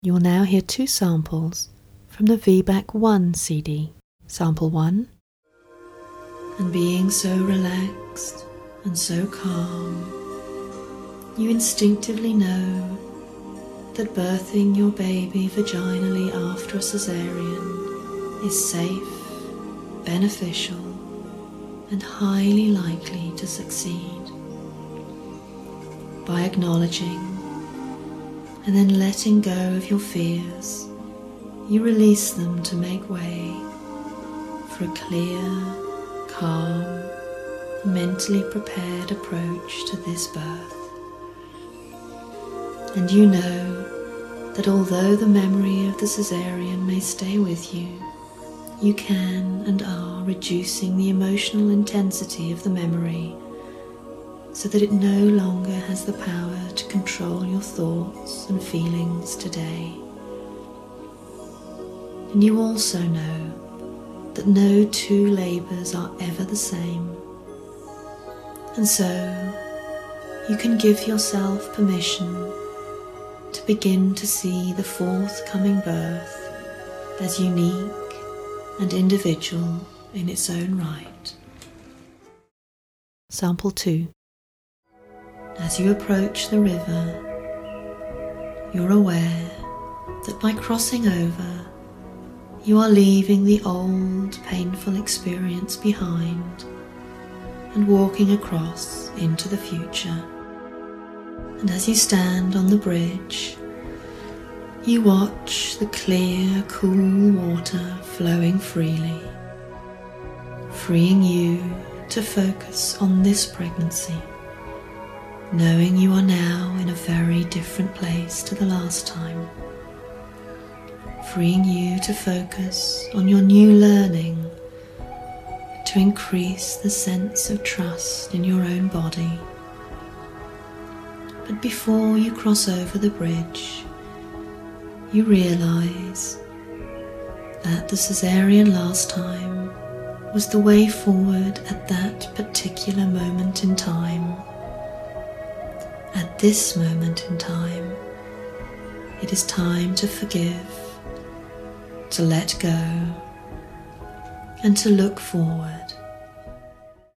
You will now hear two samples from the VBAC 1 CD. Sample 1. And being so relaxed and so calm, you instinctively know that birthing your baby vaginally after a cesarean is safe, beneficial, and highly likely to succeed. By acknowledging and then letting go of your fears, you release them to make way for a clear, calm, mentally prepared approach to this birth. And you know that although the memory of the cesarean may stay with you, you can and are reducing the emotional intensity of the memory so that it no longer has the power to control your thoughts and feelings today. And you also know that no two labours are ever the same, and so you can give yourself permission to begin to see the forthcoming birth as unique and individual in its own right. Sample 2. As you approach the river, you're aware that by crossing over, you are leaving the old, painful experience behind and walking across into the future. And as you stand on the bridge, you watch the clear, cool water flowing freely, freeing you to focus on this pregnancy, knowing you are now in a very different place to the last time, freeing you to focus on your new learning to increase the sense of trust in your own body. But before you cross over the bridge, you realize that the cesarean last time was the way forward at that particular moment in time. At this moment in time, it is time to forgive, to let go, and to look forward